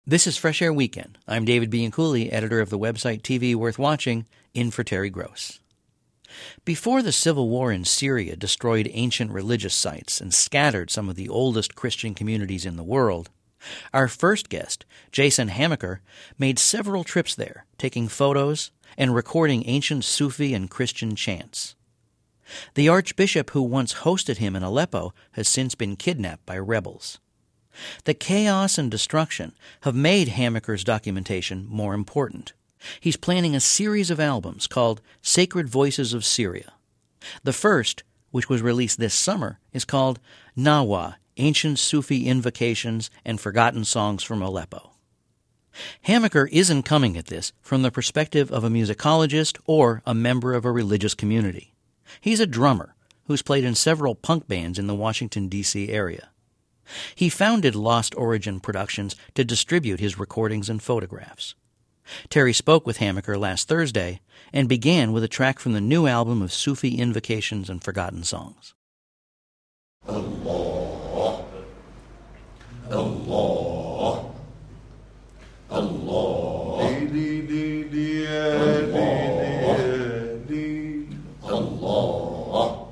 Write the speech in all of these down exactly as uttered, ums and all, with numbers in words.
This is Fresh Air Weekend. I'm David Bianculli, editor of the website T V Worth Watching, in for Terry Gross. Before the civil war in Syria destroyed ancient religious sites and scattered some of the oldest Christian communities in the world, our first guest, Jason Hamaker, made several trips there, taking photos and recording ancient Sufi and Christian chants. The archbishop who once hosted him in Aleppo has since been kidnapped by rebels. The chaos and destruction have made Hamaker's documentation more important. He's planning a series of albums called Sacred Voices of Syria. The first, which was released this summer, is called Nawa, Ancient Sufi Invocations and Forgotten Songs from Aleppo. Hamaker isn't coming at this from the perspective of a musicologist or a member of a religious community. He's a drummer who's played in several punk bands in the Washington, D C area. He founded Lost Origin Productions to distribute his recordings and photographs. Terry spoke with Hamaker last Thursday and began with a track from the new album of Sufi invocations and forgotten songs. Allah, Allah, Allah, Allah,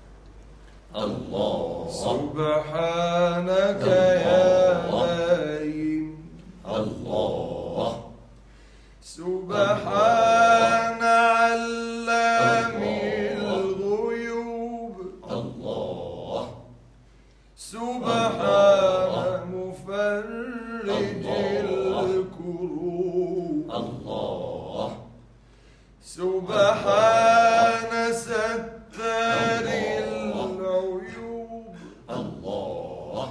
Allah, Subhanaka ya Halim, Allah, Subhana allamil ghuyub, Allah, Subhana mufarrijil kurub, Allah, Subhana sattaril uyub, Allah,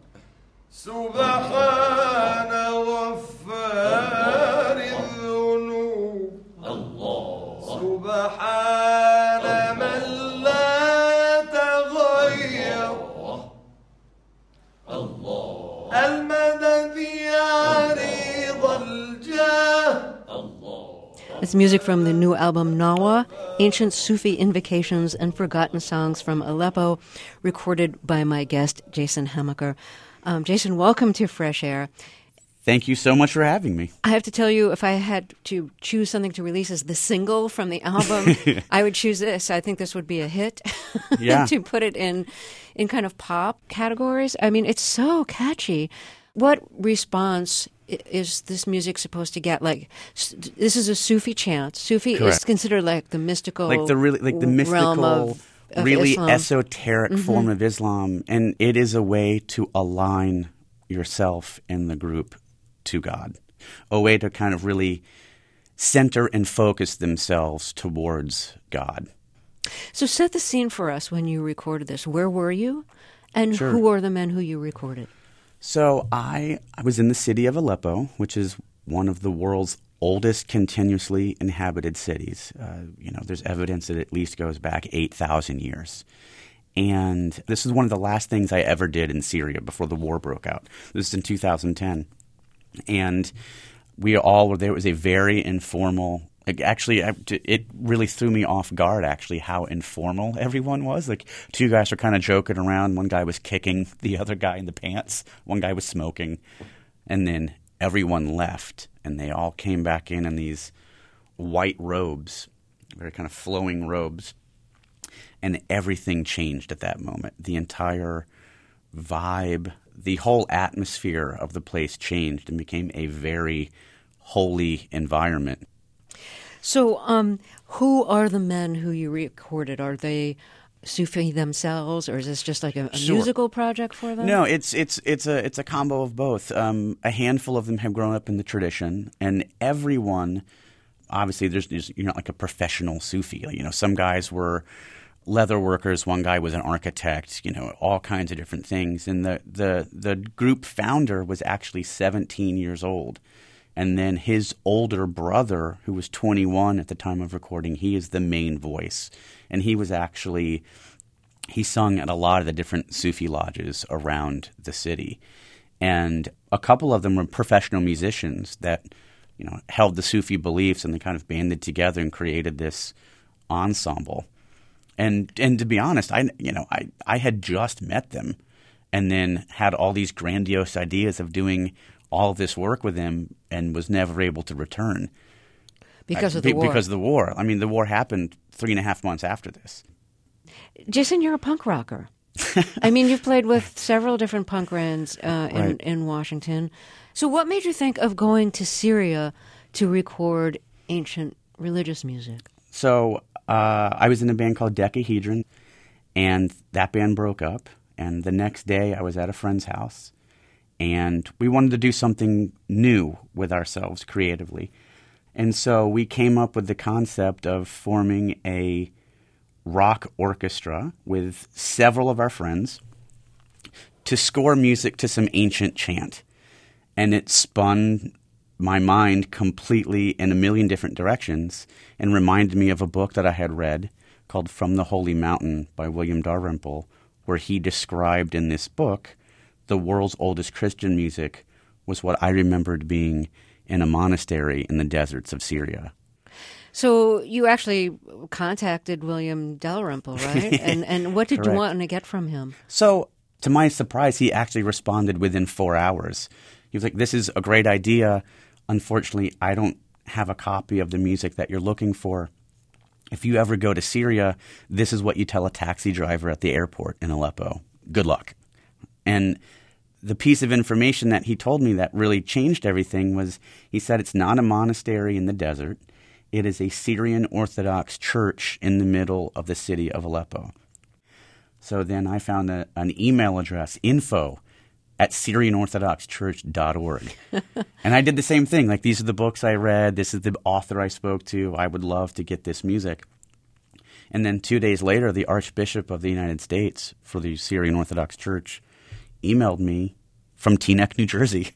Subhana ghaffaril dhunub, Allah, Subhana man la taghayyar, Allah, al-madad ya rid al-jah. It's music from the new album Nawa, Ancient Sufi Invocations and Forgotten Songs from Aleppo, recorded by my guest, Jason Hamaker. Um, Jason, welcome to Fresh Air. Thank you so much for having me. I have to tell you, if I had to choose something to release as the single from the album, I would choose this. I think this would be a hit. Yeah. To put it in, in kind of pop categories. I mean, it's so catchy. What response is this music supposed to get? Like, this is a Sufi chant. Sufi Correct. is considered like the mystical, like the really, like the realm mystical, of, of really Islam. esoteric Mm-hmm. form of Islam, and it is a way to align yourself and the group to God, a way to kind of really center and focus themselves towards God. So set the scene for us when you recorded this. Where were you, and Sure. who are the men who you recorded? So I, I was in the city of Aleppo, which is one of the world's oldest continuously inhabited cities. Uh, you know, there's evidence that it at least goes back eight thousand years. And this is one of the last things I ever did in Syria before the war broke out. This is in two thousand ten. And we all were there. It was a very informal – actually, it really threw me off guard, actually, how informal everyone was. Like, two guys were kind of joking around. One guy was kicking the other guy in the pants. One guy was smoking. And then everyone left, and they all came back in in these white robes, very kind of flowing robes. And everything changed at that moment. The entire vibe, the whole atmosphere of the place changed and became a very holy environment. So um, who are the men who you recorded? Are they Sufi themselves, or is this just like a, a Sure. musical project for them? No, it's it's it's a it's a combo of both. Um, a handful of them have grown up in the tradition, and everyone, obviously, there's, there's you're not like a professional Sufi. You know, some guys were leather workers, one guy was an architect. You know, all kinds of different things. And the the the group founder was actually seventeen years old. And then his older brother, who was twenty-one at the time of recording, he is the main voice. And he was actually – he sung at a lot of the different Sufi lodges around the city. And a couple of them were professional musicians that, you know, held the Sufi beliefs, and they kind of banded together and created this ensemble. And and to be honest, I you know I, I had just met them, and then had all these grandiose ideas of doing all this work with him and was never able to return. Because I, of the be, war. Because of the war. I mean, the war happened three and a half months after this. Jason, you're a punk rocker. I mean, you've played with several different punk bands uh, in, Right. in Washington. So what made you think of going to Syria to record ancient religious music? So uh, I was in a band called Decahedron, and that band broke up. And the next day I was at a friend's house, and we wanted to do something new with ourselves creatively. And so we came up with the concept of forming a rock orchestra with several of our friends to score music to some ancient chant. And it spun my mind completely in a million different directions and reminded me of a book that I had read called From the Holy Mountain by William Dalrymple, where he described in this book the world's oldest Christian music was what I remembered being in a monastery in the deserts of Syria. So you actually contacted William Dalrymple, right? and and what did you Correct. want to get from him? So, to my surprise, he actually responded within four hours. He was like, "This is a great idea. Unfortunately, I don't have a copy of the music that you're looking for. If you ever go to Syria, this is what you tell a taxi driver at the airport in Aleppo. Good luck." And the piece of information that he told me that really changed everything was he said it's not a monastery in the desert. It is a Syrian Orthodox church in the middle of the city of Aleppo. So then I found a, an email address, info at syrian orthodox church dot org. And I did the same thing. Like, these are the books I read. This is the author I spoke to. I would love to get this music. And then two days later, the Archbishop of the United States for the Syrian Orthodox Church emailed me from Teaneck, New Jersey.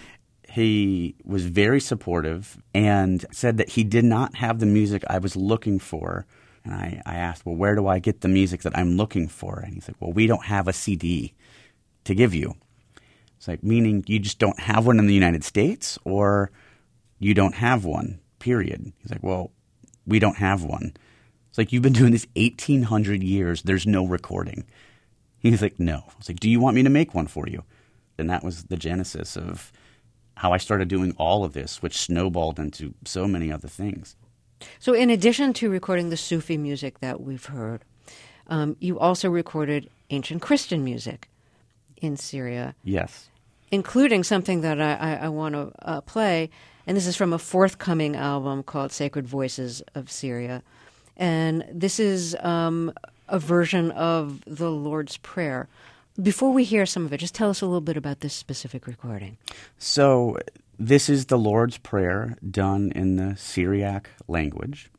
He was very supportive and said that he did not have the music I was looking for. And I, I asked, well, where do I get the music that I'm looking for? And he's like, well, we don't have a C D to give you. It's like, meaning you just don't have one in the United States, or you don't have one, period. He's like, well, we don't have one. It's like, you've been doing this eighteen hundred years. There's no recording. He's like, no. I was like, do you want me to make one for you? And that was the genesis of how I started doing all of this, which snowballed into so many other things. So in addition to recording the Sufi music that we've heard, um, you also recorded ancient Christian music in Syria, Yes. including something that I, I, I want to uh, play. And this is from a forthcoming album called Sacred Voices of Syria. And this is um, a version of the Lord's Prayer. Before we hear some of it, just tell us a little bit about this specific recording. So this is the Lord's Prayer done in the Syriac language.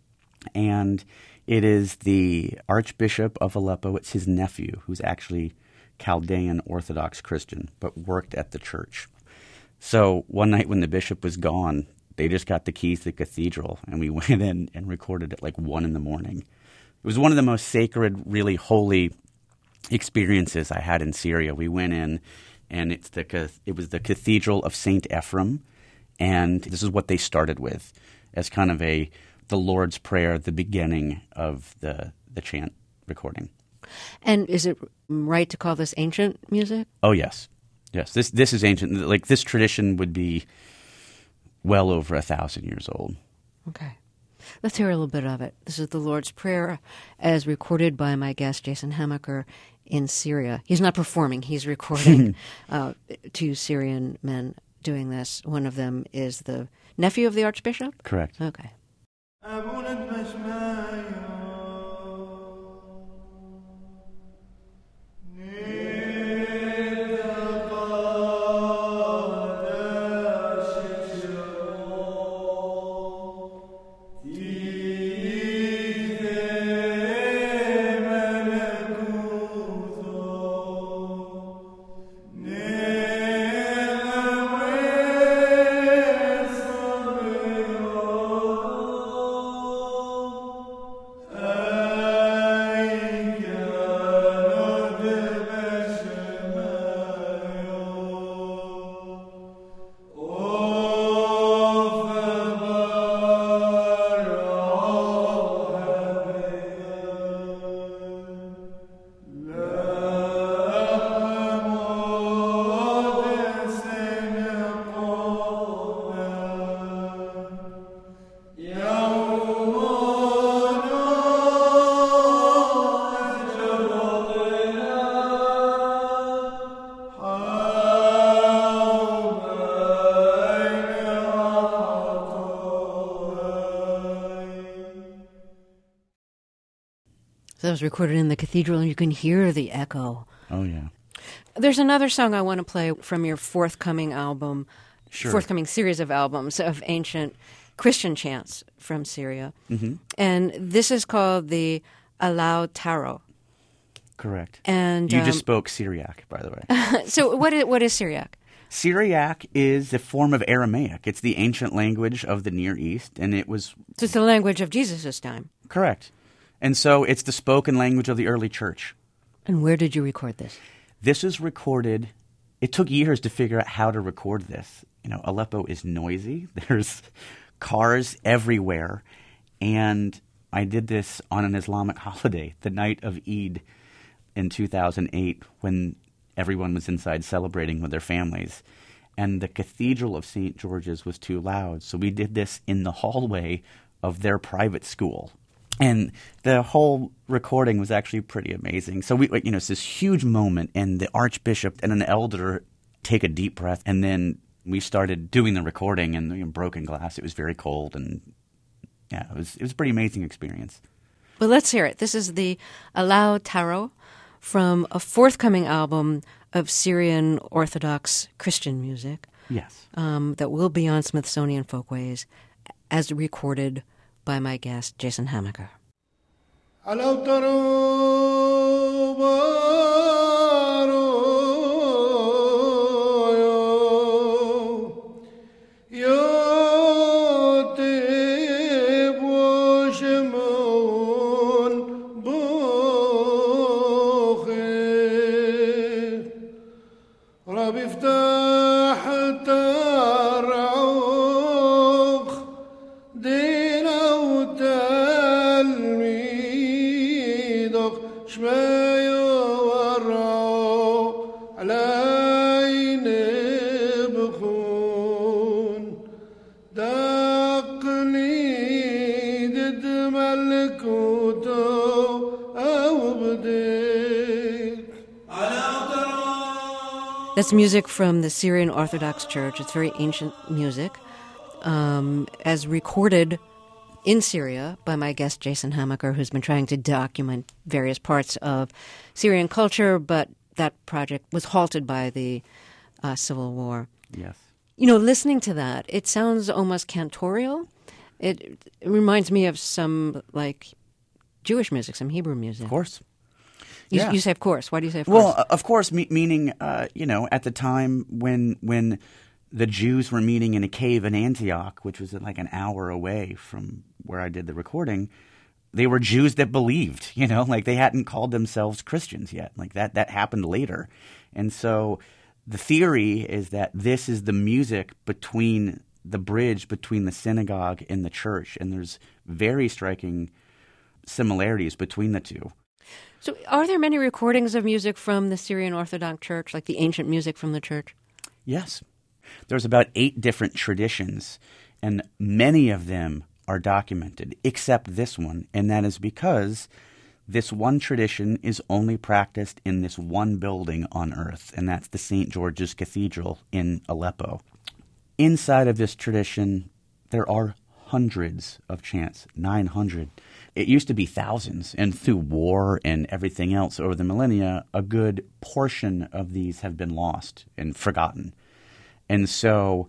And it is the Archbishop of Aleppo. It's his nephew, who's actually Chaldean Orthodox Christian, but worked at the church. So one night when the bishop was gone, they just got the keys to the cathedral, and we went in and recorded at like one in the morning. It was one of the most sacred, really holy experiences I had in Syria. We went in, and it's the it was the Cathedral of Saint Ephrem, and this is what they started with as kind of a the Lord's Prayer, the beginning of the the chant recording. And is it right to call this ancient music? Oh yes, yes. This this is ancient. Like, this tradition would be well over a thousand years old. Okay. Let's hear a little bit of it. This is the Lord's Prayer as recorded by my guest, Jason Hamaker, in Syria. He's not performing. He's recording uh, two Syrian men doing this. One of them is the nephew of the Archbishop? Correct. Okay. So that was recorded in the cathedral, and you can hear the echo. Oh, yeah. There's another song I want to play from your forthcoming album, Sure. forthcoming series of albums of ancient Christian chants from Syria. Mm-hmm. And this is called the Alau Taro. Correct. And you um, just spoke Syriac, by the way. So what is, what is Syriac? Syriac is a form of Aramaic. It's the ancient language of the Near East, and it was... So it's the language of Jesus' time. Correct. And so it's the spoken language of the early church. And where did you record this? This is recorded... It took years to figure out how to record this. You know, Aleppo is noisy. There's cars everywhere. And I did this on an Islamic holiday, the night of Eid in two thousand eight, when everyone was inside celebrating with their families. And the Cathedral of Saint George's was too loud. So we did this in the hallway of their private school. And the whole recording was actually pretty amazing. So we, you know, it's this huge moment, and the archbishop and an elder take a deep breath, and then we started doing the recording, and you know, broken glass. It was very cold, and yeah, it was it was a pretty amazing experience. Well, let's hear it. This is the Alau Taro from a forthcoming album of Syrian Orthodox Christian music. Yes. Um, that will be on Smithsonian Folkways, as recorded by my guest, Jason Hamaker. على That's music from the Syrian Orthodox Church. It's very ancient music, um, as recorded in Syria by my guest Jason Hamaker, who's been trying to document various parts of Syrian culture, but that project was halted by the uh, civil war. Yes. You know, listening to that, it sounds almost cantorial. It, it reminds me of some, like, Jewish music, some Hebrew music. Of course. You, Yeah. you say, of course. Why do you say, of course? Well, of course, me- meaning, uh, you know, at the time when when the Jews were meeting in a cave in Antioch, which was like an hour away from where I did the recording, they were Jews that believed, you know, like they hadn't called themselves Christians yet. Like that, that happened later. And so the theory is that this is the music between the bridge between the synagogue and the church. And there's very striking similarities between the two. So are there many recordings of music from the Syrian Orthodox Church, like the ancient music from the church? Yes. There's about eight different traditions, and many of them are documented, except this one, and that is because this one tradition is only practiced in this one building on earth, and that's the Saint George's Cathedral in Aleppo. Inside of this tradition, there are hundreds of chants, nine hundred. It used to be thousands, and through war and everything else over the millennia, a good portion of these have been lost and forgotten. And so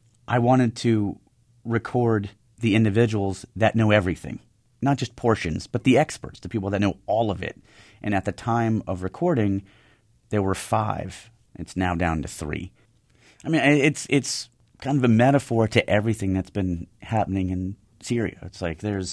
I wanted to record the individuals that know everything, not just portions, but the experts, the people that know all of it. And at the time of recording, there were five. It's now down to three. I mean, it's it's kind of a metaphor to everything that's been happening in Syria. It's like there's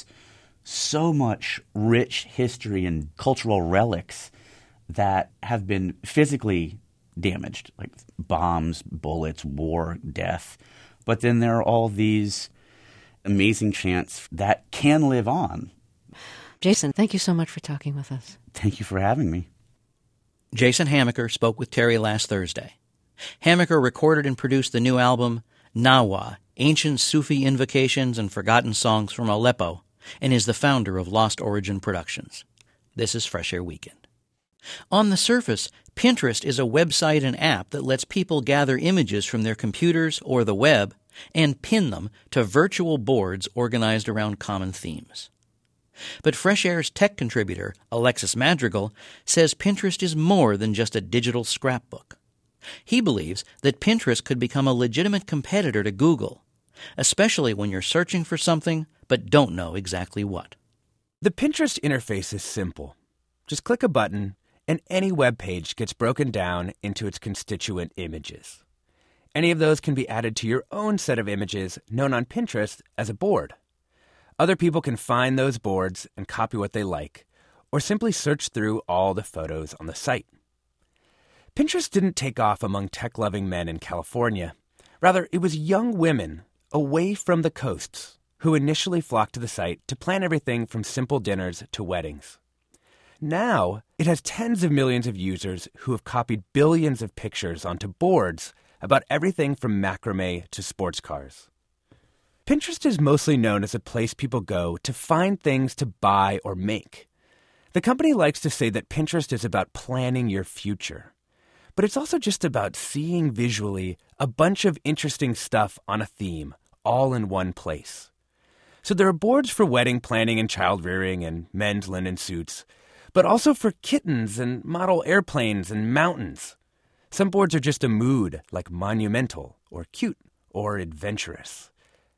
so much rich history and cultural relics that have been physically damaged, like bombs, bullets, war, death. But then there are all these amazing chants that can live on. Jason, thank you so much for talking with us. Thank you for having me. Jason Hamaker spoke with Terry last Thursday. Hamaker recorded and produced the new album, Nawa, Ancient Sufi Invocations and Forgotten Songs from Aleppo, and is the founder of Lost Origin Productions. This is Fresh Air Weekend. On the surface, Pinterest is a website and app that lets people gather images from their computers or the web and pin them to virtual boards organized around common themes. But Fresh Air's tech contributor, Alexis Madrigal, says Pinterest is more than just a digital scrapbook. He believes that Pinterest could become a legitimate competitor to Google, especially when you're searching for something but don't know exactly what. The Pinterest interface is simple. Just click a button, and any web page gets broken down into its constituent images. Any of those can be added to your own set of images, known on Pinterest as a board. Other people can find those boards and copy what they like, or simply search through all the photos on the site. Pinterest didn't take off among tech-loving men in California. Rather, it was young women away from the coasts who initially flocked to the site to plan everything from simple dinners to weddings. Now, it has tens of millions of users who have copied billions of pictures onto boards about everything from macrame to sports cars. Pinterest is mostly known as a place people go to find things to buy or make. The company likes to say that Pinterest is about planning your future. But it's also just about seeing visually a bunch of interesting stuff on a theme, all in one place. So there are boards for wedding planning and child rearing and men's linen suits, but also for kittens and model airplanes and mountains. Some boards are just a mood, like monumental or cute or adventurous.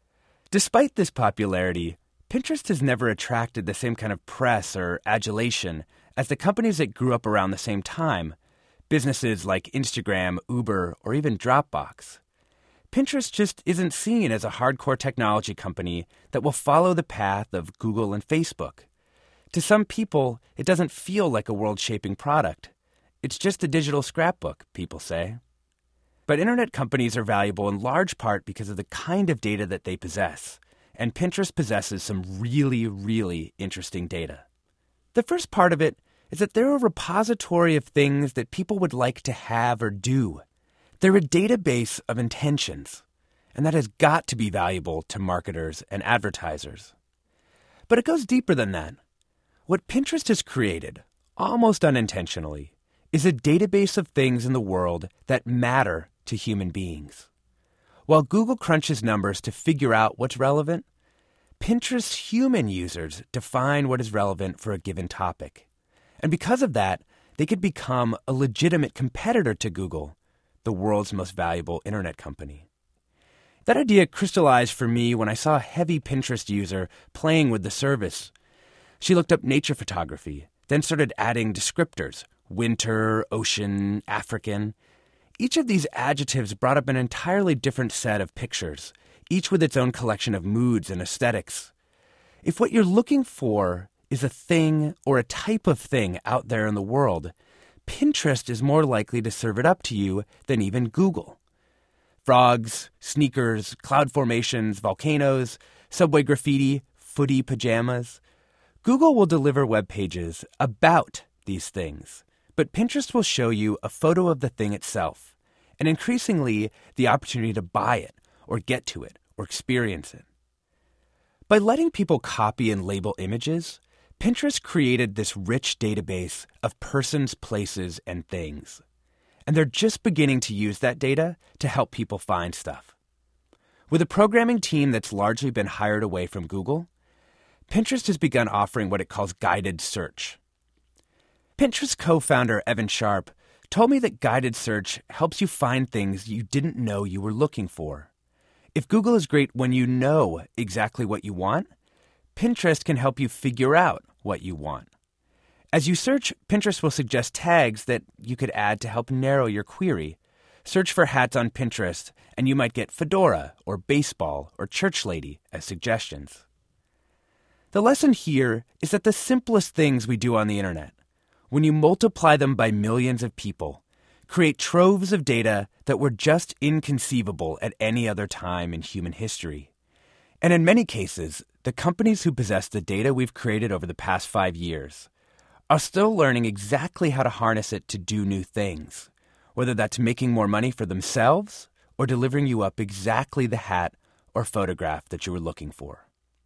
Despite this popularity, Pinterest has never attracted the same kind of press or adulation as the companies that grew up around the same time, businesses like Instagram, Uber, or even Dropbox. Pinterest just isn't seen as a hardcore technology company that will follow the path of Google and Facebook. To some people, it doesn't feel like a world-shaping product. It's just a digital scrapbook, people say. But internet companies are valuable in large part because of the kind of data that they possess, and Pinterest possesses some really, really interesting data. The first part of it is that they're a repository of things that people would like to have or do. They're a database of intentions, and that has got to be valuable to marketers and advertisers. But it goes deeper than that. What Pinterest has created, almost unintentionally, is a database of things in the world that matter to human beings. While Google crunches numbers to figure out what's relevant, Pinterest's human users define what is relevant for a given topic. And because of that, they could become a legitimate competitor to Google, the world's most valuable internet company. That idea crystallized for me when I saw a heavy Pinterest user playing with the service. She looked up nature photography, then started adding descriptors, winter, ocean, African. Each of these adjectives brought up an entirely different set of pictures, each with its own collection of moods and aesthetics. If what you're looking for is a thing or a type of thing out there in the world, Pinterest is more likely to serve it up to you than even Google. Frogs, sneakers, cloud formations, volcanoes, subway graffiti, footy pajamas. Google will deliver web pages about these things, but Pinterest will show you a photo of the thing itself, and increasingly the opportunity to buy it, or get to it, or experience it. By letting people copy and label images, Pinterest created this rich database of persons, places, and things. And they're just beginning to use that data to help people find stuff. With a programming team that's largely been hired away from Google, Pinterest has begun offering what it calls guided search. Pinterest co-founder Evan Sharp told me that guided search helps you find things you didn't know you were looking for. If Google is great when you know exactly what you want, Pinterest can help you figure out what you want. As you search, Pinterest will suggest tags that you could add to help narrow your query. Search for hats on Pinterest, and you might get fedora or baseball or church lady as suggestions. The lesson here is that the simplest things we do on the internet, when you multiply them by millions of people, create troves of data that were just inconceivable at any other time in human history. And in many cases, the companies who possess the data we've created over the past five years are still learning exactly how to harness it to do new things, whether that's making more money for themselves or delivering you up exactly the hat or photograph that you were looking for.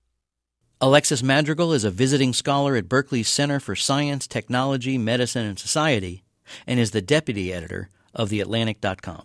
Alexis Madrigal is a visiting scholar at Berkeley's Center for Science, Technology, Medicine, and Society and is the deputy editor of the Atlantic dot com.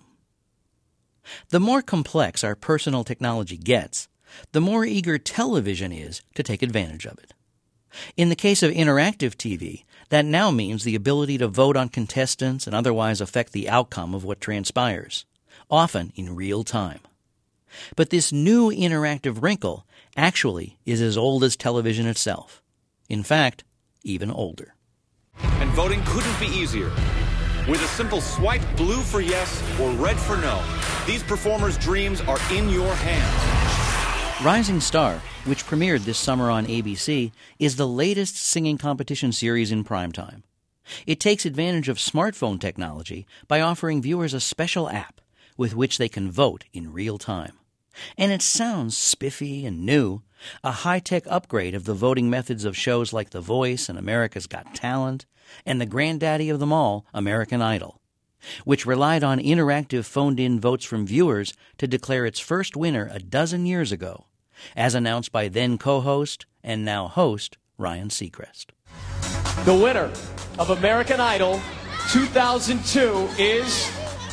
The more complex our personal technology gets, the more eager television is to take advantage of it. In the case of interactive T V, that now means the ability to vote on contestants and otherwise affect the outcome of what transpires, often in real time. But this new interactive wrinkle actually is as old as television itself. In fact, even older. And voting couldn't be easier. With a simple swipe blue for yes or red for no, these performers' dreams are in your hands. Rising Star, which premiered this summer on A B C, is the latest singing competition series in primetime. It takes advantage of smartphone technology by offering viewers a special app with which they can vote in real time. And it sounds spiffy and new, a high-tech upgrade of the voting methods of shows like The Voice and America's Got Talent, and the granddaddy of them all, American Idol, which relied on interactive phoned-in votes from viewers to declare its first winner a dozen years ago, as announced by then co-host and now host Ryan Seacrest. The winner of American Idol two thousand two is...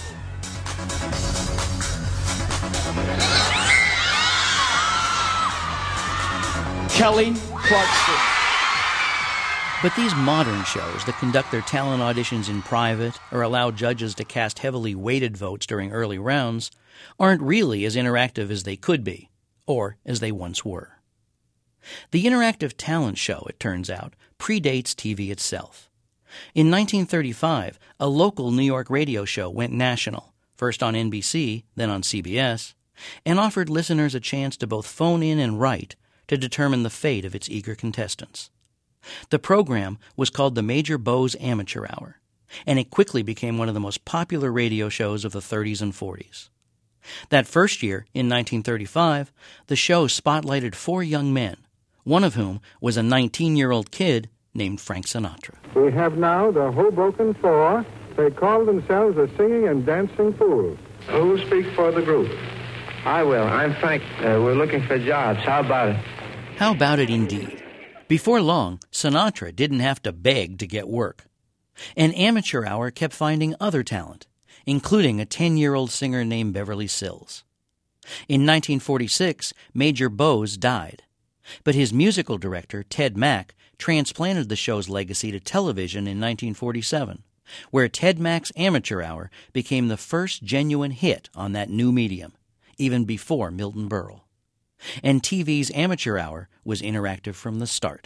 Kelly Clarkson. But these modern shows that conduct their talent auditions in private or allow judges to cast heavily weighted votes during early rounds aren't really as interactive as they could be, or as they once were. The interactive talent show, it turns out, predates T V itself. In nineteen thirty-five, a local New York radio show went national, first on N B C, then on C B S, and offered listeners a chance to both phone in and write to determine the fate of its eager contestants. The program was called the Major Bowes Amateur Hour, and it quickly became one of the most popular radio shows of the thirties and forties. That first year, in nineteen thirty-five, the show spotlighted four young men, one of whom was a nineteen-year-old kid named Frank Sinatra. We have now the Hoboken Four. They call themselves the Singing and Dancing Fools. Who will speak for the group? I will. I'm Frank. Uh, we're looking for jobs. How about it? How about it indeed? Before long, Sinatra didn't have to beg to get work. And Amateur Hour kept finding other talent, including a ten-year-old singer named Beverly Sills. In nineteen forty-six, Major Bowes died, but his musical director, Ted Mack, transplanted the show's legacy to television in nineteen forty-seven, where Ted Mack's Amateur Hour became the first genuine hit on that new medium, even before Milton Berle. And T V's Amateur Hour was interactive from the start.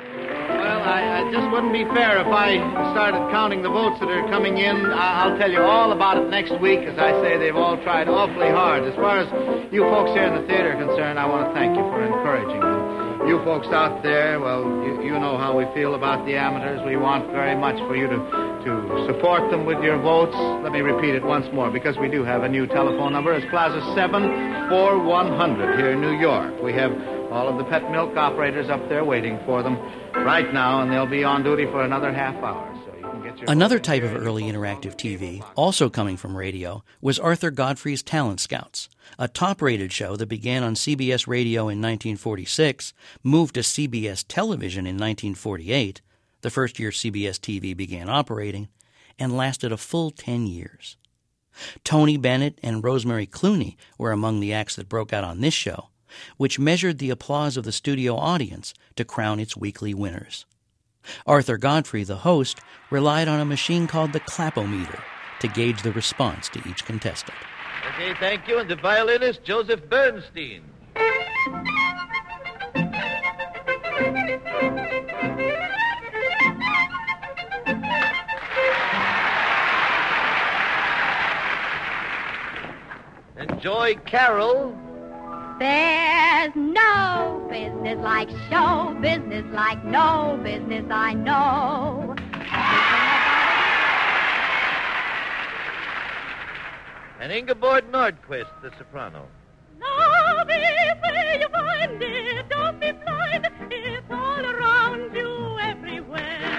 Well, I, I just wouldn't be fair if I started counting the votes that are coming in. I, I'll tell you all about it next week. As I say, they've all tried awfully hard. As far as you folks here in the theater are concerned, I want to thank you for encouraging them. You folks out there, well, you, you know how we feel about the amateurs. We want very much for you to, to support them with your votes. Let me repeat it once more, because we do have a new telephone number. It's Plaza seven four one hundred here in New York. We have all of the pet milk operators up there waiting for them right now, and they'll be on duty for another half hour. So you can get your Another type of early interactive T V, also coming from radio, was Arthur Godfrey's Talent Scouts, a top-rated show that began on C B S Radio in nineteen forty-six, moved to C B S Television in nineteen forty-eight, the first year C B S T V began operating, and lasted a full ten years. Tony Bennett and Rosemary Clooney were among the acts that broke out on this show, which measured the applause of the studio audience to crown its weekly winners. Arthur Godfrey, the host, relied on a machine called the clapometer to gauge the response to each contestant. Okay, thank you. And the violinist, Joseph Bernstein. Enjoy Carol. There's no business like show business, like no business I know. And Ingeborg Nordquist, the soprano. Love is where you find it, don't be blind, it's all around you everywhere.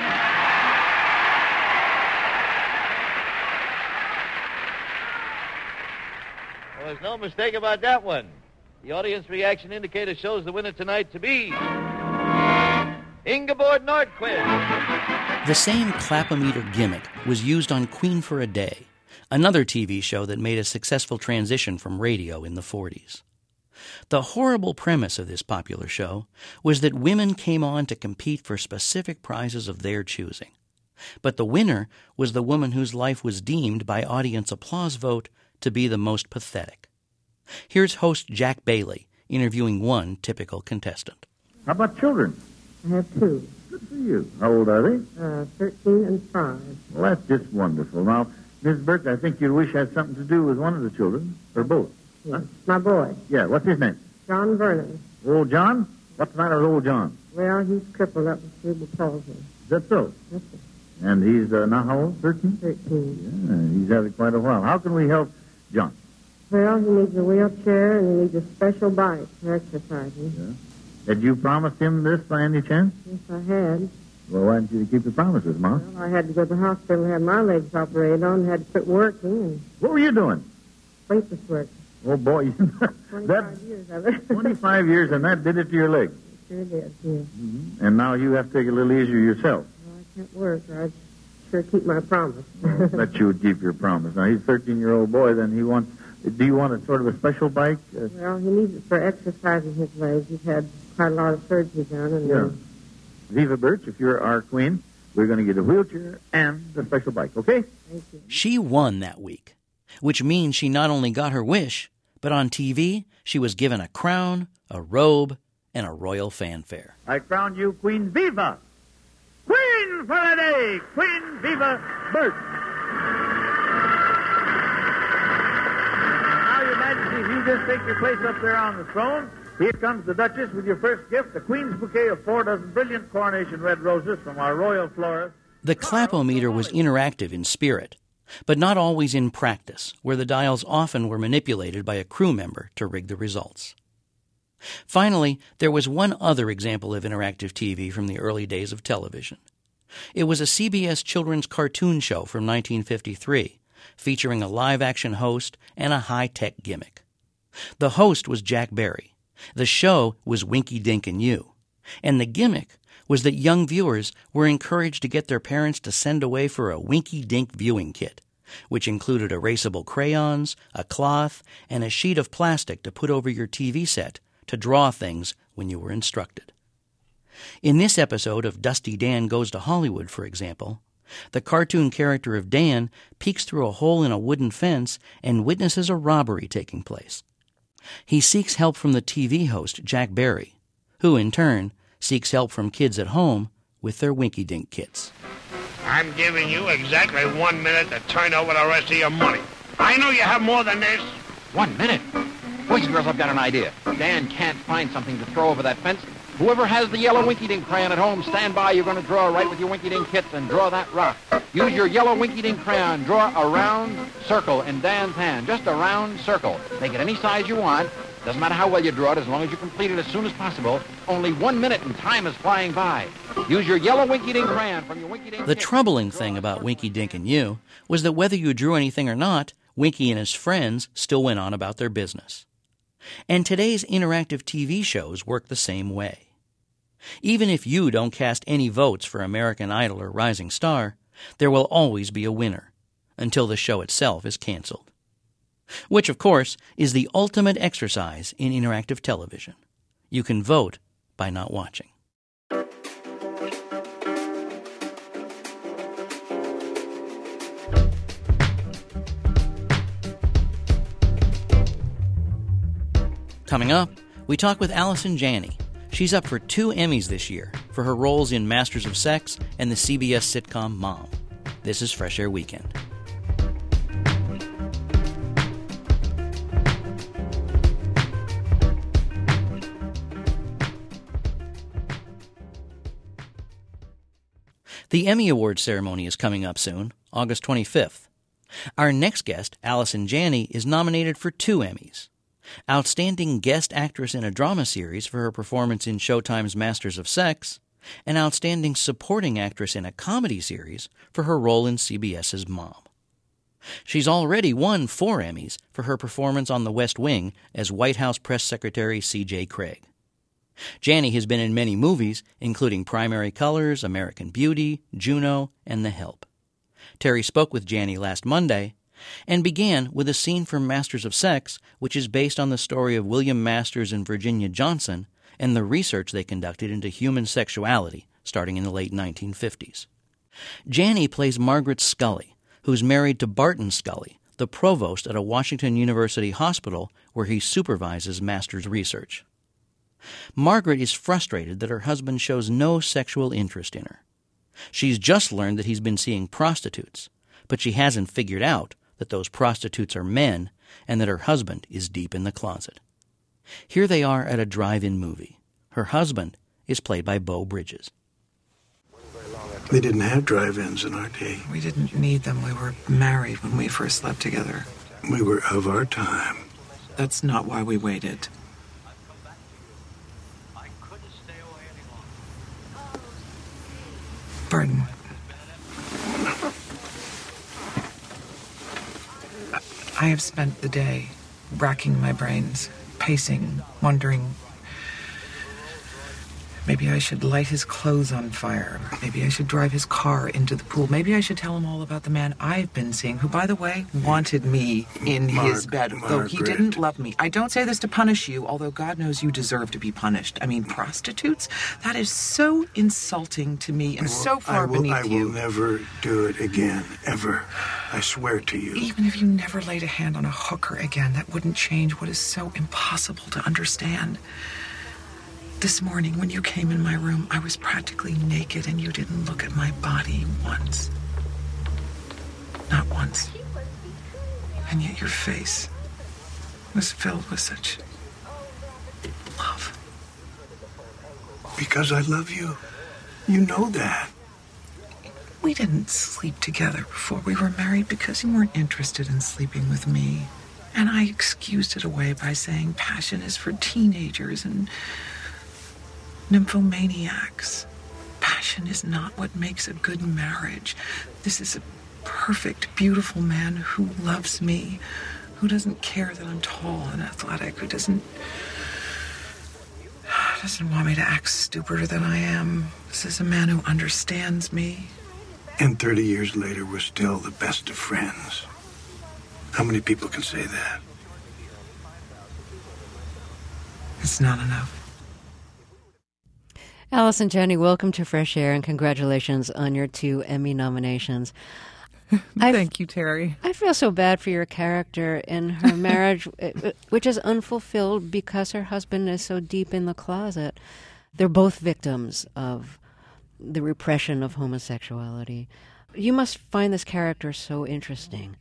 Well, there's no mistake about that one. The audience reaction indicator shows the winner tonight to be Ingeborg Nordquist. The same clapometer gimmick was used on Queen for a Day, another T V show that made a successful transition from radio in the forties. The horrible premise of this popular show was that women came on to compete for specific prizes of their choosing. But the winner was the woman whose life was deemed by audience applause vote to be the most pathetic. Here's host Jack Bailey interviewing one typical contestant. How about children? I have two. Good for you. How old are they? Uh, thirteen and five. Well, that's just wonderful. Now, Miss Burke, I think your wish had something to do with one of the children, or both. Yes, my boy. Yeah, what's his name? John Vernon. Old John? What's the matter with old John? Well, he's crippled up with cerebral palsy. Is that so? Yes, sir. And he's uh, now how old? Thirteen? Thirteen. Yeah, he's had it quite a while. How can we help John? Well, he needs a wheelchair and he needs a special bike for exercising. Yeah. Had you promised him this by any chance? Yes, I had. Well, why didn't you keep your promises, Ma? Well, I had to go to the hospital and have my legs operated on, had to quit working. And what were you doing? Waitress work. Oh, boy. twenty-five that, years of it. twenty-five years, and that did it to your leg? It sure did, yeah. Mm-hmm. And now you have to take it a little easier yourself. Well, I can't work, or I'd sure keep my promise. Bet you would keep your promise. Now, he's a thirteen-year-old boy, then he wants... Do you want a sort of a special bike? Uh, well, he needs it for exercising his legs. He's had quite a lot of surgery done. And yeah. Uh, Viva Birch, if you're our queen, we're going to get a wheelchair and a special bike, okay? Thank you. She won that week, which means she not only got her wish, but on T V, she was given a crown, a robe, and a royal fanfare. I crown you Queen Viva. Queen for a day! Queen Viva Birch! Now, Your Majesty, if you just take your place up there on the throne, here comes the Duchess with your first gift, the Queen's bouquet of four dozen brilliant coronation red roses from our royal florist. The clapometer was interactive in spirit, but not always in practice, where the dials often were manipulated by a crew member to rig the results. Finally, there was one other example of interactive T V from the early days of television. It was a C B S children's cartoon show from nineteen fifty-three, featuring a live-action host and a high-tech gimmick. The host was Jack Barry. The show was Winky Dink and You. And the gimmick was that young viewers were encouraged to get their parents to send away for a Winky Dink viewing kit, which included erasable crayons, a cloth, and a sheet of plastic to put over your T V set to draw things when you were instructed. In this episode of Dusty Dan Goes to Hollywood, for example, the cartoon character of Dan peeks through a hole in a wooden fence and witnesses a robbery taking place. He seeks help from the T V host, Jack Barry, who, in turn, seeks help from kids at home with their Winky Dink kits. I'm giving you exactly one minute to turn over the rest of your money. I know you have more than this. One minute? Boys and girls, I've got an idea. Dan can't find something to throw over that fence. Whoever has the yellow Winky Dink crayon at home, stand by. You're going to draw right with your Winky Dink kits and draw that rock. Use your yellow Winky Dink crayon. Draw a round circle in Dan's hand. Just a round circle. Make it any size you want. Doesn't matter how well you draw it, as long as you complete it as soon as possible. Only one minute and time is flying by. Use your yellow Winky Dink crayon from your Winky Dink The kit. troubling thing about Winky Dink and You was that whether you drew anything or not, Winky and his friends still went on about their business. And today's interactive T V shows work the same way. Even if you don't cast any votes for American Idol or Rising Star, there will always be a winner, until the show itself is canceled. Which, of course, is the ultimate exercise in interactive television. You can vote by not watching. Coming up, we talk with Allison Janney. She's up for two Emmys this year for her roles in Masters of Sex and the C B S sitcom Mom. This is Fresh Air Weekend. The Emmy Awards ceremony is coming up soon, August twenty-fifth. Our next guest, Allison Janney, is nominated for two Emmys. Outstanding Guest Actress in a Drama Series for her performance in Showtime's Masters of Sex, and Outstanding Supporting Actress in a Comedy Series for her role in CBS's Mom. She's already won four Emmys for her performance on The West Wing as White House Press Secretary C J Craig. Janney has been in many movies, including Primary Colors, American Beauty, Juno, and The Help. Terry spoke with Janney last Monday, and began with a scene from Masters of Sex, which is based on the story of William Masters and Virginia Johnson and the research they conducted into human sexuality starting in the late nineteen fifties. Janney plays Margaret Scully, who's married to Barton Scully, the provost at a Washington University hospital where he supervises Masters' research. Margaret is frustrated that her husband shows no sexual interest in her. She's just learned that he's been seeing prostitutes, but she hasn't figured out that those prostitutes are men and that her husband is deep in the closet. Here they are at a drive-in movie. Her husband is played by Beau Bridges. We didn't have drive-ins in our day. We didn't need them. We were married when we first slept together. We were of our time. That's not why we waited. Pardon. I have spent the day racking my brains, pacing, wondering. Maybe I should light his clothes on fire. Maybe I should drive his car into the pool. Maybe I should tell him all about the man I've been seeing, who, by the way, wanted me in Mark, his bed, though he Margaret. didn't love me. I don't say this to punish you, although God knows you deserve to be punished. I mean, prostitutes? That is so insulting to me and so far I will, beneath I you. will never do it again, ever. I swear to you. Even if you never laid a hand on a hooker again, that wouldn't change what is so impossible to understand. This morning, when you came in my room, I was practically naked and you didn't look at my body once. Not once. And yet your face was filled with such love. Because I love you. You know that. We didn't sleep together before we were married because you weren't interested in sleeping with me. And I excused it away by saying passion is for teenagers and nymphomaniacs. Passion is not what makes a good marriage. This is a perfect, beautiful man who loves me, who doesn't care that I'm tall and athletic, who doesn't doesn't want me to act stupider than I am. This is a man who understands me. And thirty years later, we're still the best of friends. How many people can say that? It's not enough. Alice and Jenny, welcome to Fresh Air and congratulations on your two Emmy nominations. Thank you, Terry. I feel so bad for your character in her marriage, which is unfulfilled because her husband is so deep in the closet. They're both victims of the repression of homosexuality. You must find this character so interesting.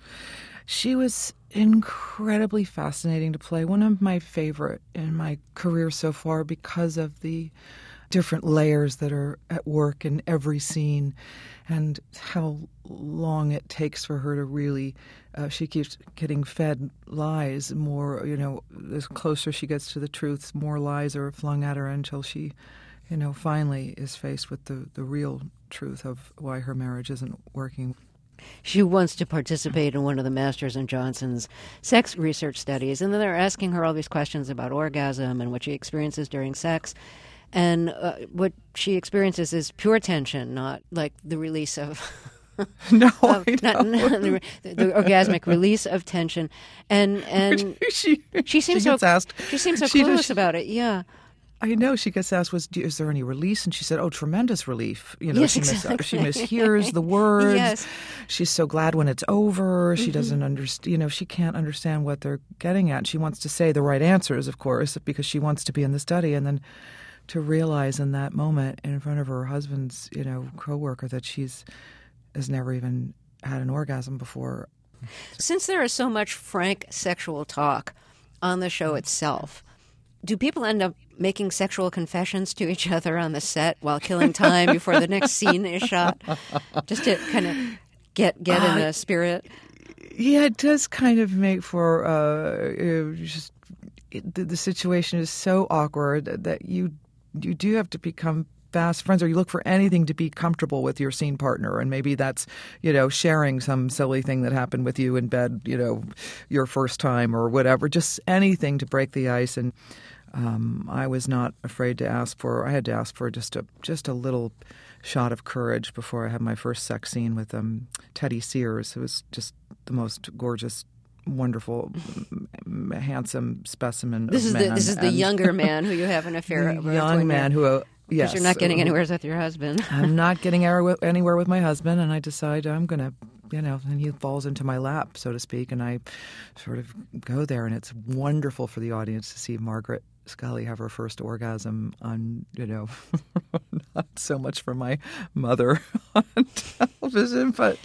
She was incredibly fascinating to play. One of my favorite in my career so far because of the different layers that are at work in every scene and how long it takes for her to really, uh, she keeps getting fed lies more, you know, as closer she gets to the truth, more lies are flung at her until she, you know, finally is faced with the, the real truth of why her marriage isn't working. She wants to participate in one of the Masters and Johnson's sex research studies, and then they're asking her all these questions about orgasm and what she experiences during sex. And uh, what she experiences is pure tension, not like the release of... no, of, I not, not the, the orgasmic release of tension. And and she, she seems she gets so asked, she seems so she clueless does, about it, yeah. I know. She gets asked, "Was is there any release?" And she said, "Oh, tremendous relief." You know, yes, she, exactly. mis- she mishears the words. Yes. She's so glad when it's over. She mm-hmm. doesn't understand. You know, she can't understand what they're getting at. She wants to say the right answers, of course, because she wants to be in the study, and then to realize in that moment in front of her husband's, you know, coworker that she's has never even had an orgasm before. Since there is so much frank sexual talk on the show itself, do people end up making sexual confessions to each other on the set while killing time before the next scene is shot, just to kind of get get uh, in the spirit? Yeah, it does kind of make for uh, just it, the, the situation is so awkward that you you do have to become fast friends, or you look for anything to be comfortable with your scene partner, and maybe that's, you know, sharing some silly thing that happened with you in bed, you know, your first time or whatever, just anything to break the ice. And um, I was not afraid to ask for. I had to ask for just a just a little shot of courage before I had my first sex scene with um, Teddy Sears, who was just the most gorgeous, wonderful, handsome specimen. This of is man. the this is the And younger man who you have an affair the with. young man who. Uh, Because yes, you're not getting uh, anywhere with your husband. I'm not getting anywhere with my husband, and I decide I'm going to, you know, and he falls into my lap, so to speak, and I sort of go there, and it's wonderful for the audience to see Margaret Scully have her first orgasm on, you know, not so much from my mother on television, but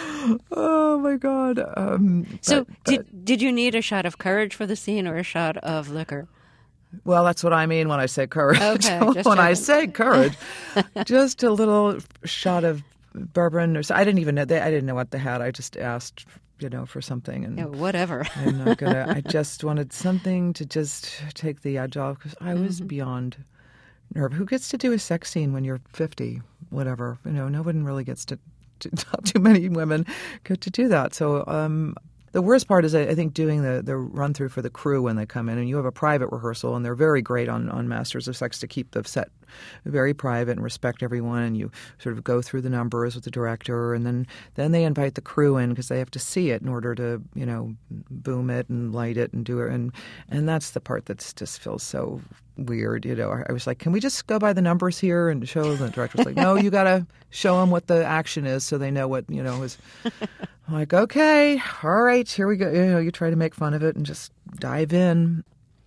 oh my God. Um, so but, did but, did you need a shot of courage for the scene or a shot of liquor? Well, that's what I mean when I say courage. Okay, when just I checking. say courage, just a little shot of bourbon or so. I didn't even know. They, I didn't know what they had. I just asked, you know, for something, and Yeah, whatever. I'm not gonna. I just wanted something to just take the edge off because I was Mhm. beyond nerve. Who gets to do a sex scene when you're fifty? Whatever, you know, no one really gets to. to not too many women get to do that. So. um The worst part is, I think, doing the, the run-through for the crew when they come in. And you have a private rehearsal, and they're very great on, on Masters of Sex to keep the set very private and respect everyone. And you sort of go through the numbers with the director, and then, then they invite the crew in because they have to see it in order to, you know, boom it and light it and do it. And, and that's the part that just feels so weird. You know, I was like, can we just go by the numbers here and show? The director's like, no, you got to show them what the action is so they know what, you know, is... I'm like, okay, all right, here we go. You know, you try to make fun of it and just dive in.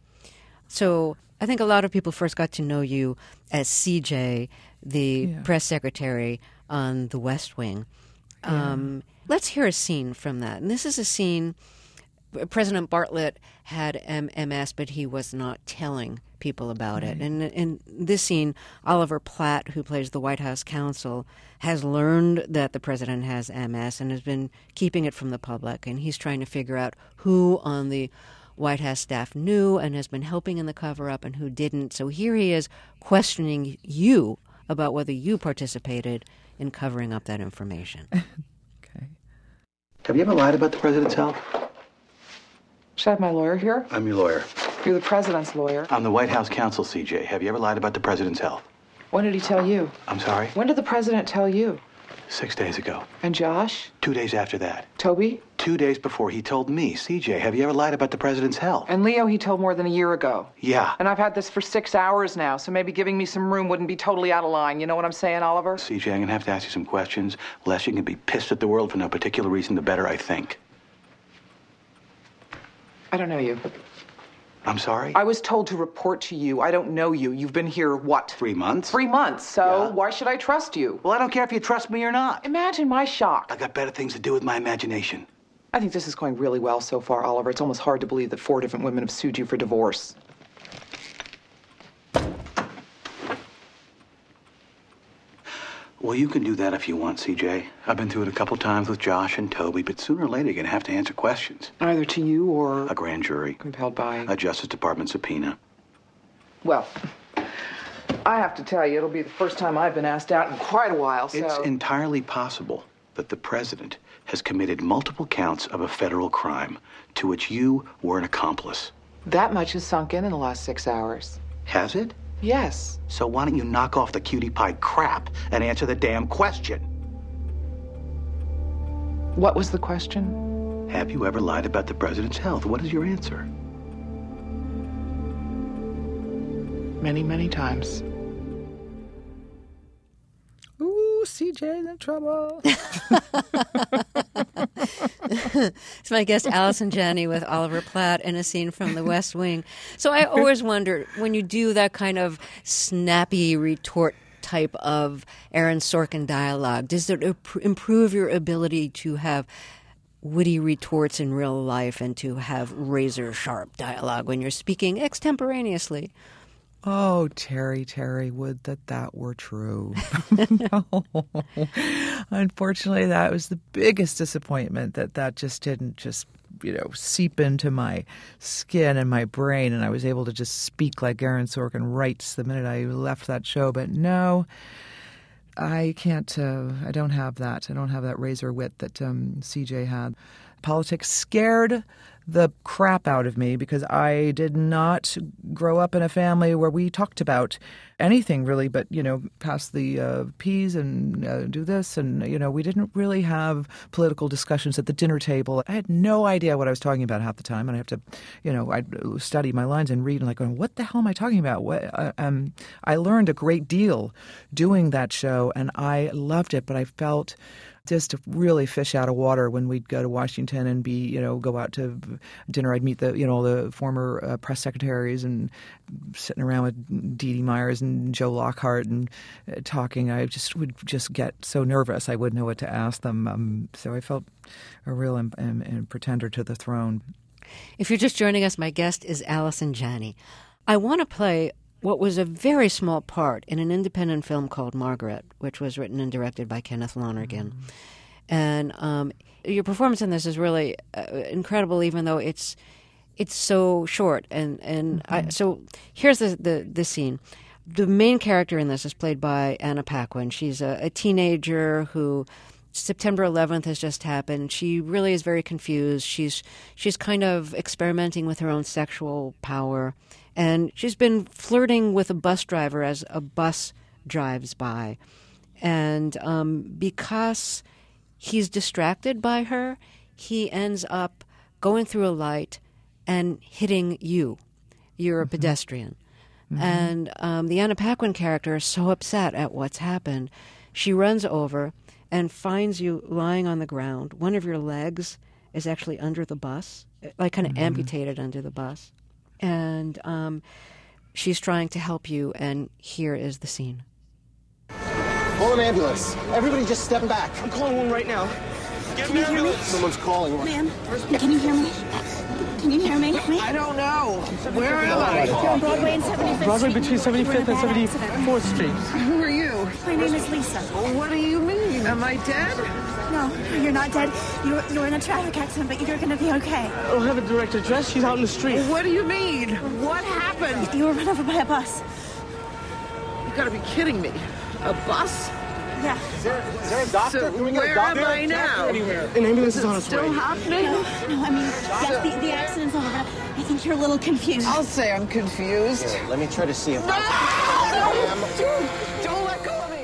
So I think a lot of people first got to know you as C J, the Yeah. press secretary on The West Wing. Um, let's hear a scene from that. And this is a scene, President Bartlett had M S, but he was not telling people about it. And in this scene, Oliver Platt, who plays the White House counsel, has learned that the president has M S and has been keeping it from the public. And he's trying to figure out who on the White House staff knew and has been helping in the cover-up and who didn't. So here he is questioning you about whether you participated in covering up that information. Have you ever lied about the president's health? Should I have my lawyer here? I'm your lawyer. You're the president's lawyer. I'm the White House counsel, C J. Have you ever lied about the president's health? When did he tell you? I'm sorry? When did the president tell you? Six days ago. And Josh? Two days after that. Toby? Two days before he told me. C J, have you ever lied about the president's health? And Leo he told more than a year ago. Yeah. And I've had this for six hours now, so maybe giving me some room wouldn't be totally out of line. You know what I'm saying, Oliver? C J, I'm going to have to ask you some questions. Less you can be pissed at the world for no particular reason, the better, I think. I don't know you. I'm sorry? I was told to report to you. I don't know you. You've been here, what? Three months? Three months. So why should I trust you? Well, I don't care if you trust me or not. Imagine my shock. I got better things to do with my imagination. I think this is going really well so far, Oliver. It's almost hard to believe that four different women have sued you for divorce. Well, you can do that if you want, C J. I've been through it a couple times with Josh and Toby, but sooner or later you're going to have to answer questions. Either to you or... A grand jury. Compelled by... A Justice Department subpoena. Well, I have to tell you, it'll be the first time I've been asked out in quite a while, so... It's entirely possible that the president has committed multiple counts of a federal crime to which you were an accomplice. That much has sunk in in the last six hours. Has it? Yes. So why don't you knock off the cutie pie crap and answer the damn question? What was the question? Have you ever lied about the president's health? What is your answer? Many, many times. Ooh, C J's in trouble. It's my guest, Allison Janney, with Oliver Platt in a scene from The West Wing. So I always wonder, when you do that kind of snappy retort type of Aaron Sorkin dialogue, does it improve your ability to have witty retorts in real life and to have razor-sharp dialogue when you're speaking extemporaneously? Oh, Terry, Terry, would that that were true. No. Unfortunately, that was the biggest disappointment, that that just didn't just, you know, seep into my skin and my brain, and I was able to just speak like Aaron Sorkin writes the minute I left that show. But no, I can't, uh, I don't have that. I don't have that razor wit that um, C J had. Politics scared the crap out of me because I did not grow up in a family where we talked about anything really but, you know, pass the uh, peas and uh, do this. And, you know, we didn't really have political discussions at the dinner table. I had no idea what I was talking about half the time. And I have to, you know, I'd study my lines and read and like, going, what the hell am I talking about? What, uh, um, I learned a great deal doing that show and I loved it, but I felt just to really fish out of water when we'd go to Washington and be, you know, go out to dinner. I'd meet the, you know, the former uh, press secretaries and sitting around with Dee Dee Myers and Joe Lockhart and uh, talking. I just would just get so nervous. I wouldn't know what to ask them. Um, so I felt a real um, um, um, pretender to the throne. If you're just joining us, my guest is Allison Janney. I want to play what was a very small part in an independent film called Margaret, which was written and directed by Kenneth Lonergan. Mm. And um, your performance in this is really uh, incredible, even though it's it's so short. And, and mm-hmm. I, so here's the, the, the scene. The main character in this is played by Anna Paquin. She's a, a teenager who September eleventh has just happened. She really is very confused. She's she's kind of experimenting with her own sexual power. And she's been flirting with a bus driver as a bus drives by. And um, because he's distracted by her, he ends up going through a light and hitting you. You're a mm-hmm. pedestrian. Mm-hmm. And um, the Anna Paquin character is so upset at what's happened. She runs over and finds you lying on the ground. One of your legs is actually under the bus, like kind of mm-hmm. amputated under the bus. And um, she's trying to help you, and here is the scene. Call an ambulance. Everybody just step back. I'm calling one right now. Get an ambulance. Someone's calling one. Ma'am, can you hear me? Can you hear me? I don't know. Where am I? You're on Broadway and seventy-fifth Broadway Street. between seventy-fifth and seventy-fourth Street. Who are you? My name is Lisa. What do you mean? Am I dead? No, you're not dead. You're, you're in a traffic accident, but you're going to be okay. I don't have a direct address. She's out in the street. What do you mean? What happened? You were run over by a bus. You gotta be kidding me. A bus? Yeah. Is there, is there a doctor? So Can we get a doctor? Where am I now? An ambulance is on its way. Still happening? No, no, I mean, yes, the, the accident's over, but I think you're a little confused. I'll say I'm confused. Here, let me try to see if no! I can. Don't let go of me!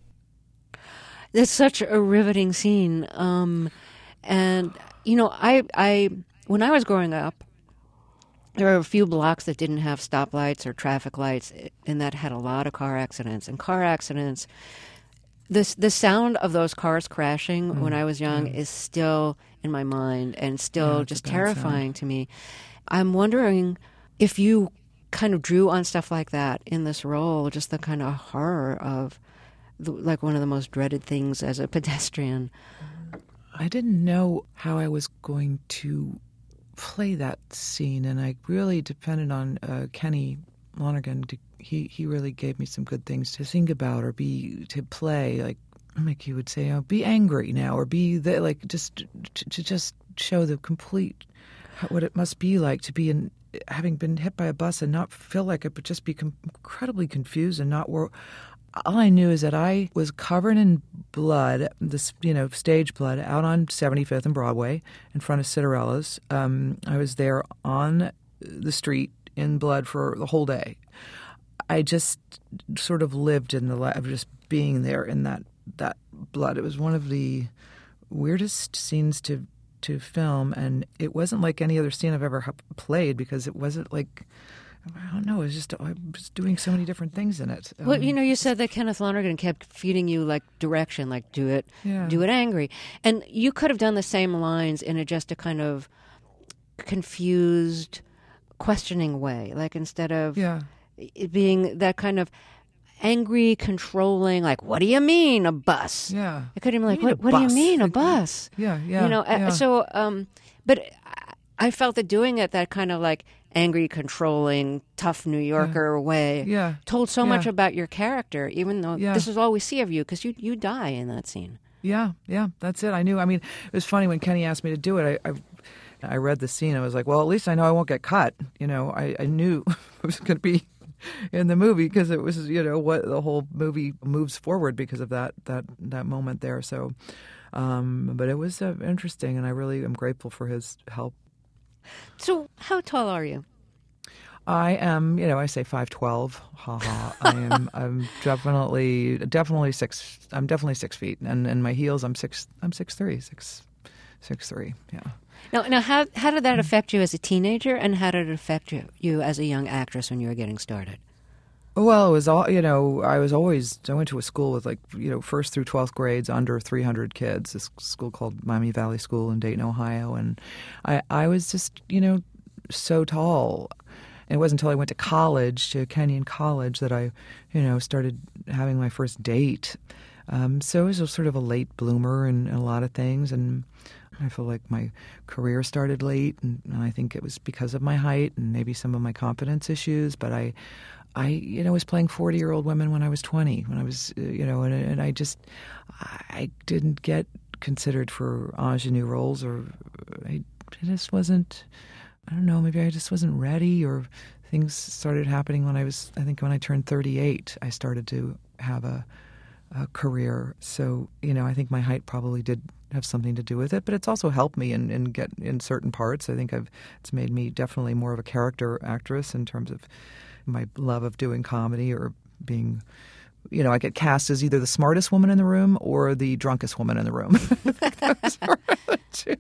It's such a riveting scene. Um, and, you know, I, I, when I was growing up, there were a few blocks that didn't have stoplights or traffic lights, and that had a lot of car accidents. And car accidents, this the sound of those cars crashing mm, when I was young yeah. is still in my mind and still yeah, just terrifying sound. to me. I'm wondering if you kind of drew on stuff like that in this role, just the kind of horror of the, like one of the most dreaded things as a pedestrian. I didn't know how I was going to play that scene, and I really depended on uh, Kenny Lonergan. To, he he really gave me some good things to think about or be to play. Like like he would say, oh, be angry now, or be the, like just to, to just show the complete what it must be like to be in having been hit by a bus and not feel like it, but just be com- incredibly confused and not work. All I knew is that I was covered in blood, this you know stage blood, out on seventy-fifth and Broadway in front of Cinderella's. Um, I was there on the street in blood for the whole day. I just sort of lived in the life of just being there in that that blood. It was one of the weirdest scenes to to film, and it wasn't like any other scene I've ever played because it wasn't like. I don't know. It was just I was doing so many different things in it. Um, well, you know, you said that Kenneth Lonergan kept feeding you like direction, like do it, yeah. do it angry, and you could have done the same lines in a just a kind of confused, questioning way, like instead of yeah. it being that kind of angry, controlling, like what do you mean a bus? Yeah, it could have been like what, what do you mean a bus? Yeah, yeah. You know, yeah. so um, but I felt that doing it that kind of like. Angry, controlling, tough New Yorker yeah. way yeah. told so yeah. much about your character, even though yeah. this is all we see of you, because you, you die in that scene. Yeah, yeah, that's it. I knew. I mean, it was funny when Kenny asked me to do it. I I, I read the scene. I was like, well, at least I know I won't get cut. You know, I, I knew it was going to be in the movie because it was, you know, what the whole movie moves forward because of that that, that moment there. So, um, but it was uh, interesting, and I really am grateful for his help. So how tall are you? I am, you know, I say five twelve. Ha ha. I am. I'm definitely, definitely six. I'm definitely six feet, and in my heels, I'm six. I'm six three, six, six three. Yeah. Now, now, how how did that affect you as a teenager, and how did it affect you you as a young actress when you were getting started? Well, it was all, you know, I was always, I went to a school with like, you know, first through twelfth grades, under three hundred kids, this school called Miami Valley School in Dayton, Ohio. And I, I was just, you know, so tall. And it wasn't until I went to college, to Kenyon College, that I, you know, started having my first date. Um, so I was sort of a late bloomer in, in a lot of things. And I feel like my career started late. And, and I think it was because of my height and maybe some of my confidence issues. But I... I, you know, was playing forty-year-old women when I was twenty, when I was, uh, you know, and, and I just, I didn't get considered for ingenue roles, or I just wasn't, I don't know, maybe I just wasn't ready, or things started happening when I was, I think when I turned thirty-eight, I started to have a, a career. So, you know, I think my height probably did have something to do with it, but it's also helped me in, in get in certain parts. I think I've, it's made me definitely more of a character actress in terms of my love of doing comedy, or being, you know, I get cast as either the smartest woman in the room or the drunkest woman in the room. Those are the two.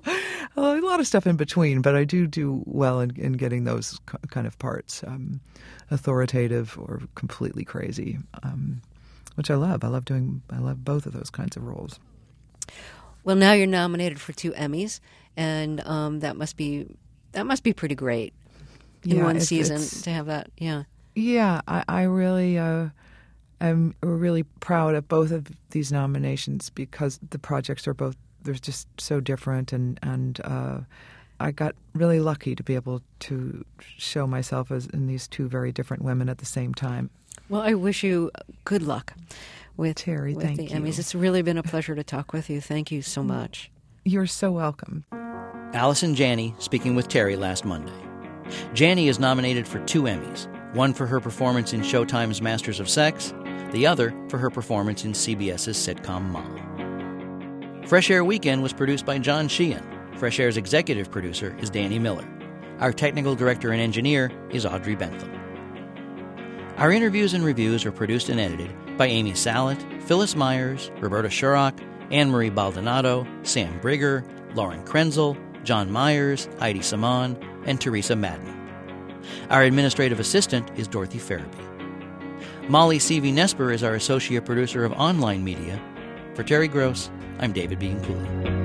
A lot of stuff in between, but I do do well in, in getting those kind of parts, um, authoritative or completely crazy, um, which I love. I love doing, I love both of those kinds of roles. Well, now you're nominated for two Emmys, and um, that must be that must be pretty great. In Yeah, one it's- season it's- to have that, yeah. Yeah, I, I really, uh, I'm really proud of both of these nominations, because the projects are both, they're just so different, and, and uh, I got really lucky to be able to show myself as in these two very different women at the same time. Well, I wish you good luck with, Terry, with thank the you. Emmys. It's really been a pleasure to talk with you. Thank you so much. You're so welcome. Allison Janney speaking with Terry last Monday. Janney is nominated for two Emmys, one for her performance in Showtime's Masters of Sex, the other for her performance in CBS's sitcom Mom. Fresh Air Weekend was produced by John Sheehan. Fresh Air's executive producer is Danny Miller. Our technical director and engineer is Audrey Bentham. Our interviews and reviews are produced and edited by Amy Salet, Phyllis Myers, Roberta Shurrock, Anne-Marie Baldonado, Sam Brigger, Lauren Krenzel, John Myers, Heidi Saman, and Teresa Madden. Our administrative assistant is Dorothy Farabee. Molly C V. Nesper is our associate producer of online media. For Terry Gross, I'm David Bianculli.